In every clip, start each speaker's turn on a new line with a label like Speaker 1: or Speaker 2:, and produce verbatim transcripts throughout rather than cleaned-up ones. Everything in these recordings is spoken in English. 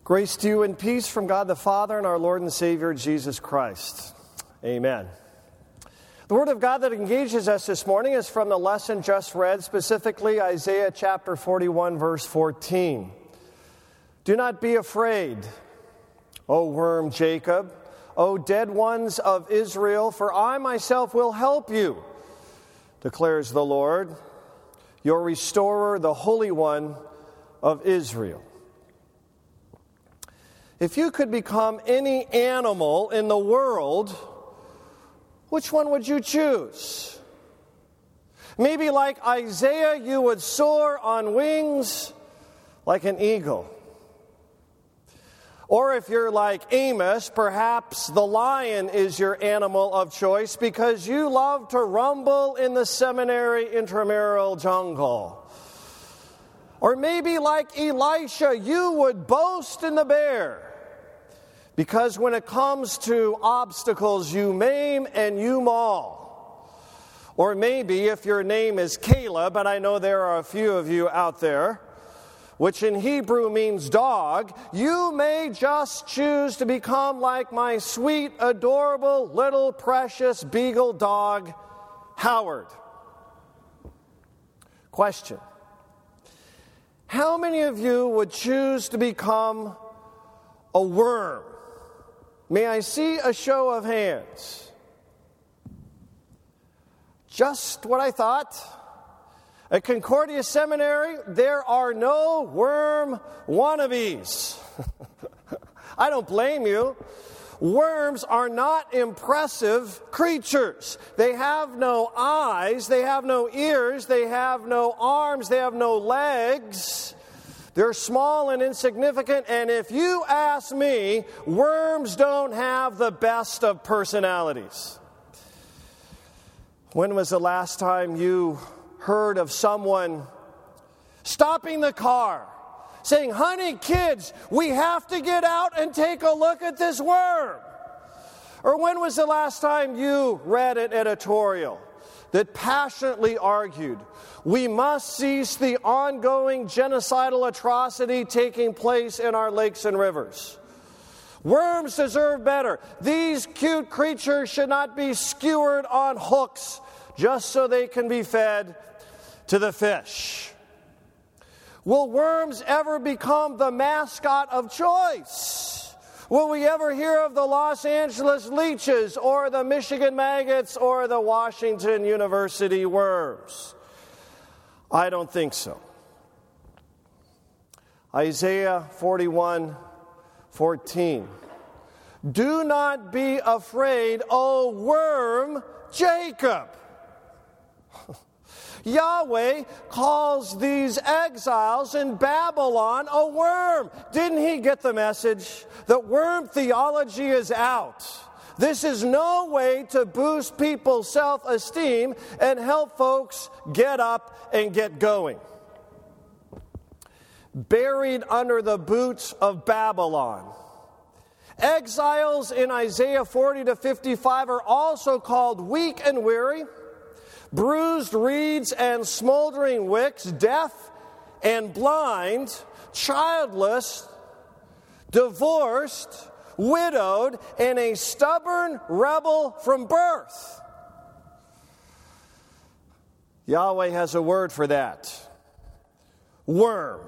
Speaker 1: Grace to you and peace from God the Father and our Lord and Savior, Jesus Christ. Amen. The Word of God that engages us this morning is from the lesson just read, specifically Isaiah chapter forty-one, verse fourteen. Do not be afraid, O worm Jacob, O dead ones of Israel, for I myself will help you, declares the Lord, your restorer, the Holy One of Israel. If you could become any animal in the world, which one would you choose? Maybe like Isaiah, you would soar on wings like an eagle. Or if you're like Amos, perhaps the lion is your animal of choice because you love to rumble in the seminary intramural jungle. Or maybe like Elisha, you would boast in the bear. Because when it comes to obstacles, you maim and you maul. Or maybe if your name is Caleb, and I know there are a few of you out there, which in Hebrew means dog, you may just choose to become like my sweet, adorable, little, precious beagle dog, Howard. Question. How many of you would choose to become a worm? May I see a show of hands? Just what I thought. At Concordia Seminary, there are no worm wannabes. I don't blame you. Worms are not impressive creatures. They have no eyes, they have no ears, they have no arms, they have no legs. They're small and insignificant, and if you ask me, worms don't have the best of personalities. When was the last time you heard of someone stopping the car, saying, "Honey, kids, we have to get out and take a look at this worm"? Or when was the last time you read an editorial that passionately argued, we must cease the ongoing genocidal atrocity taking place in our lakes and rivers? Worms deserve better. These cute creatures should not be skewered on hooks just so they can be fed to the fish. Will worms ever become the mascot of choice? Will we ever hear of the Los Angeles leeches or the Michigan maggots or the Washington University worms? I don't think so. Isaiah forty-one fourteen. Do not be afraid, O worm Jacob. Yahweh calls these exiles in Babylon a worm. Didn't he get the message? That worm theology is out. This is no way to boost people's self-esteem and help folks get up and get going. Buried under the boots of Babylon. Exiles in Isaiah forty to fifty-five are also called weak and weary, bruised reeds and smoldering wicks, deaf and blind, childless, divorced, widowed, and a stubborn rebel from birth. Yahweh has a word for that. Worm.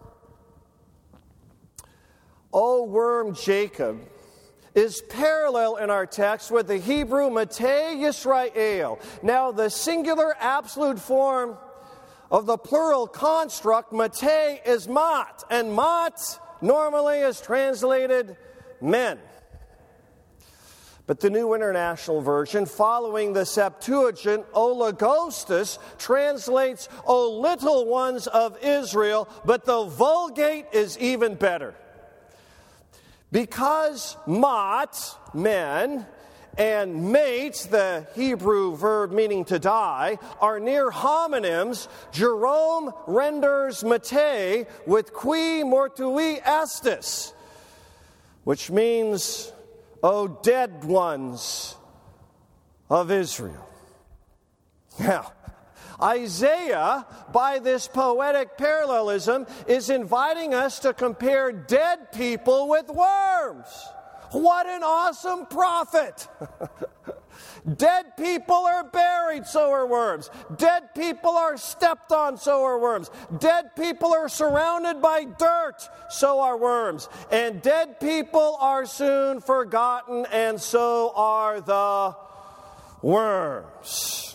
Speaker 1: O worm Jacob is parallel in our text with the Hebrew Matei Yisrael. Now, the singular absolute form of the plural construct, Matei, is mat, and mat normally is translated men. But the New International Version, following the Septuagint, Ologostus, translates, O little ones of Israel, but the Vulgate is even better. Because mat, men, and mate, the Hebrew verb meaning to die, are near homonyms, Jerome renders mate with qui mortui estis, which means, O dead ones of Israel. Now, Isaiah, by this poetic parallelism, is inviting us to compare dead people with worms. What an awesome prophet! Dead people are buried, so are worms. Dead people are stepped on, so are worms. Dead people are surrounded by dirt, so are worms. And dead people are soon forgotten, and so are the worms.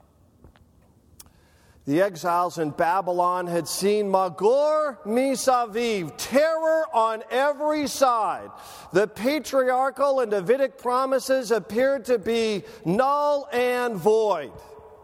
Speaker 1: The exiles in Babylon had seen Magor Misaviv, terror on every side. The patriarchal and Davidic promises appeared to be null and void.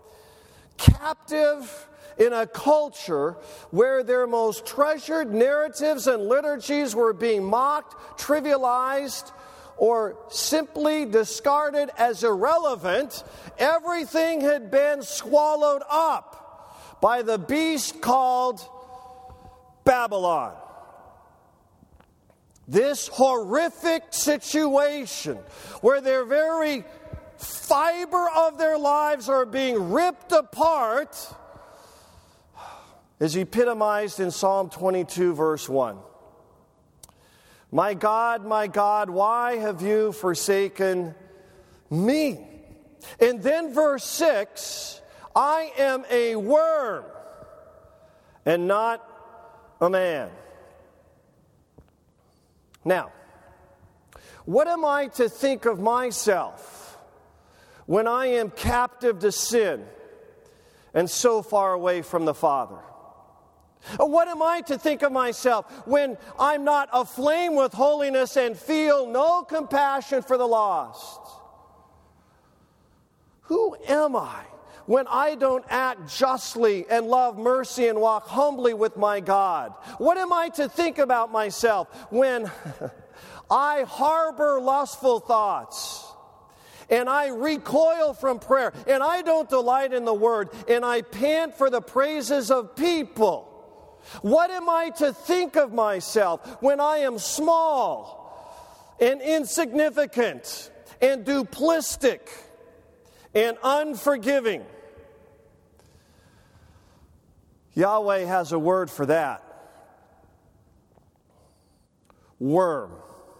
Speaker 1: Captive in a culture where their most treasured narratives and liturgies were being mocked, trivialized, or simply discarded as irrelevant, everything had been swallowed up by the beast called Babylon. This horrific situation where their very fiber of their lives are being ripped apart is epitomized in Psalm twenty-two, verse one. My God, my God, why have you forsaken me? And then verse six, I am a worm and not a man. Now, what am I to think of myself when I am captive to sin and so far away from the Father? What am I to think of myself when I'm not aflame with holiness and feel no compassion for the lost? Who am I when I don't act justly and love mercy and walk humbly with my God? What am I to think about myself when I harbor lustful thoughts and I recoil from prayer and I don't delight in the Word and I pant for the praises of people? What am I to think of myself when I am small and insignificant and duplistic and unforgiving? Yahweh has a word for that. Worm.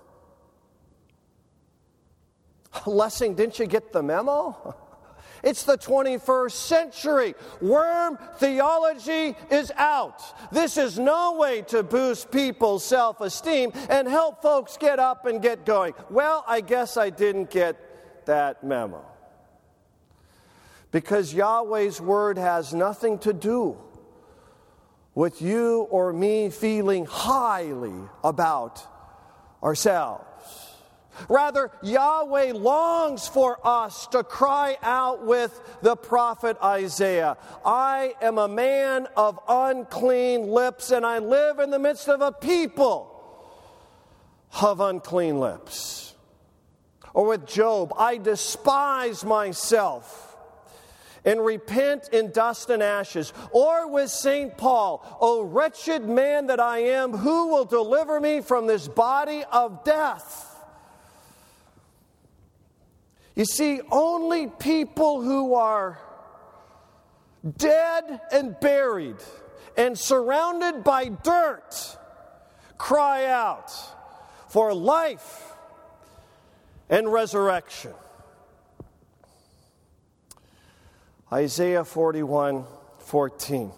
Speaker 1: Lessing, didn't you get the memo? It's the twenty-first century. Worm theology is out. This is no way to boost people's self-esteem and help folks get up and get going. Well, I guess I didn't get that memo. Because Yahweh's word has nothing to do with you or me feeling highly about ourselves. Rather, Yahweh longs for us to cry out with the prophet Isaiah, I am a man of unclean lips, and I live in the midst of a people of unclean lips. Or with Job, I despise myself and repent in dust and ashes. Or with Saint Paul, O wretched man that I am, who will deliver me from this body of death? You see, only people who are dead and buried and surrounded by dirt cry out for life and resurrection. Isaiah forty-one fourteen.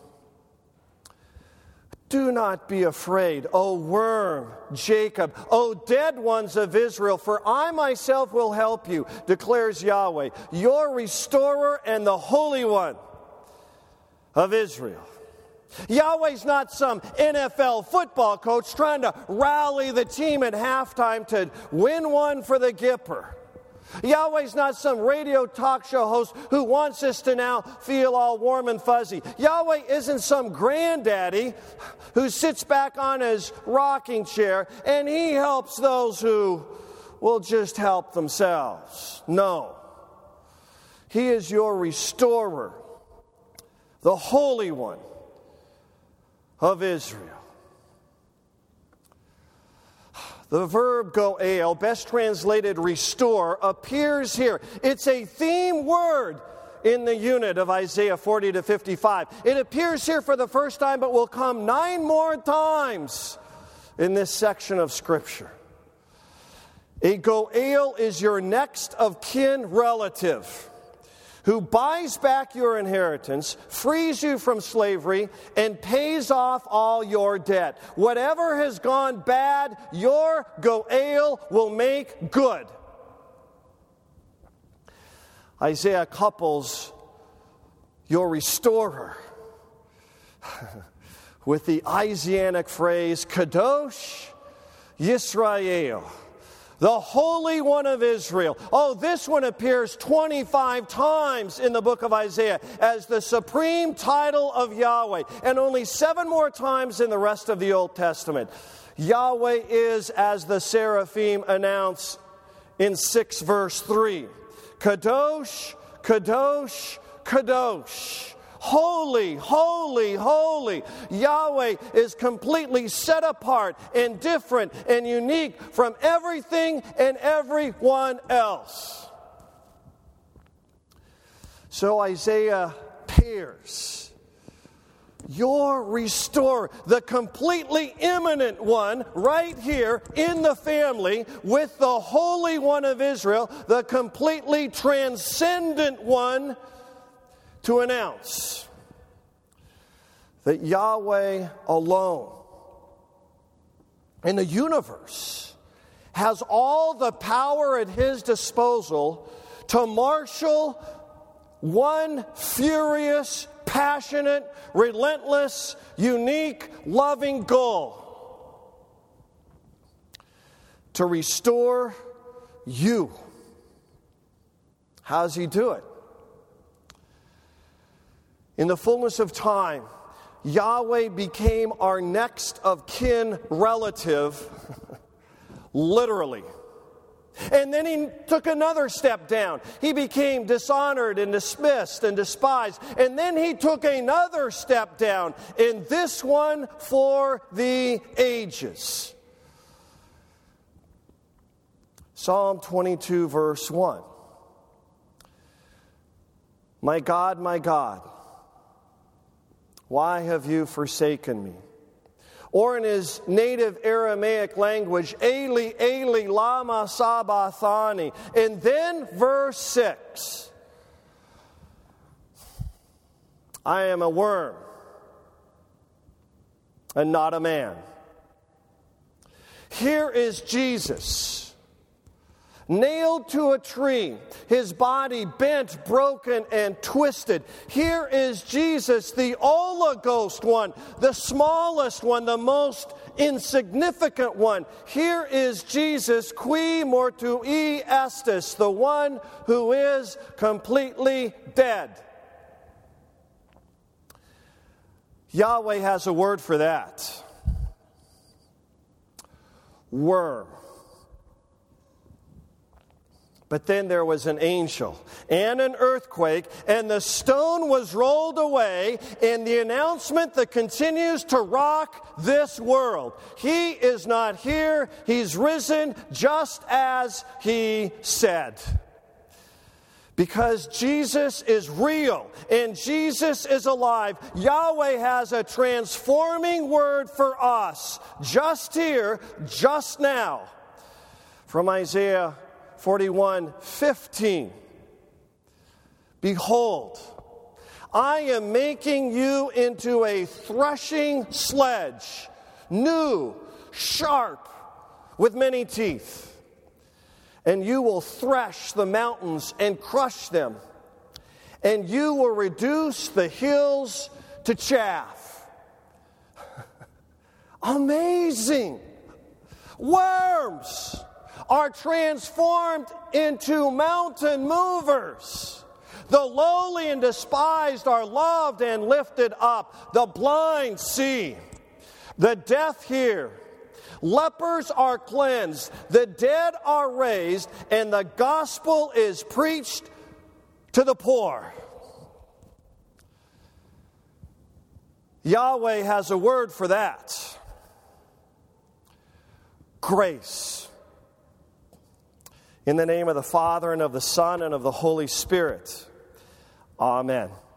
Speaker 1: Do not be afraid, O worm, Jacob, O dead ones of Israel, for I myself will help you, declares Yahweh, your restorer and the Holy One of Israel. Yahweh's not some N F L football coach trying to rally the team at halftime to win one for the Gipper. Yahweh's not some radio talk show host who wants us to now feel all warm and fuzzy. Yahweh isn't some granddaddy who sits back on his rocking chair and he helps those who will just help themselves. No. He is your restorer, the Holy One of Israel. The verb goel, best translated restore, appears here. It's a theme word in the unit of Isaiah forty to fifty-five. It appears here for the first time, but will come nine more times in this section of Scripture. A Goel is your next of kin relative who buys back your inheritance, frees you from slavery, and pays off all your debt. Whatever has gone bad, your Goel will make good. Isaiah couples your restorer with the Isaianic phrase, Kadosh Yisrael, the Holy One of Israel. Oh, this one appears twenty-five times in the book of Isaiah as the supreme title of Yahweh, and only seven more times in the rest of the Old Testament. Yahweh is, as the seraphim announce in six verse three, Kadosh, Kadosh, Kadosh. Holy, holy, holy. Yahweh is completely set apart and different and unique from everything and everyone else. So Isaiah pairs your restorer, the completely immanent one right here in the family, with the Holy One of Israel, the completely transcendent one, to announce that Yahweh alone in the universe has all the power at His disposal to marshal one furious, passionate, relentless, unique, loving goal: to restore you. How does He do it? In the fullness of time, Yahweh became our next of kin relative, literally. And then He took another step down. He became dishonored and dismissed and despised. And then He took another step down, in this one for the ages. Psalm twenty-two, verse one. My God, my God, why have you forsaken me? Or in his native Aramaic language, Eli, Eli, lama sabachthani. And then verse six. I am a worm and not a man. Here is Jesus, nailed to a tree, His body bent, broken, and twisted. Here is Jesus, the Oligos one, the smallest one, the most insignificant one. Here is Jesus, qui mortui estis, the one who is completely dead. Yahweh has a word for that. Worm. But then there was an angel and an earthquake, and the stone was rolled away, and the announcement that continues to rock this world: He is not here, He's risen, just as He said. Because Jesus is real and Jesus is alive, Yahweh has a transforming word for us, just here, just now. From Isaiah forty-one fifteen. Behold, I am making you into a threshing sledge, new, sharp, with many teeth. And you will thresh the mountains and crush them. And you will reduce the hills to chaff. Amazing! Worms are transformed into mountain movers. The lowly and despised are loved and lifted up. The blind see. The deaf hear. Lepers are cleansed. The dead are raised. And the gospel is preached to the poor. Yahweh has a word for that. Grace. In the name of the Father, and of the Son, and of the Holy Spirit. Amen.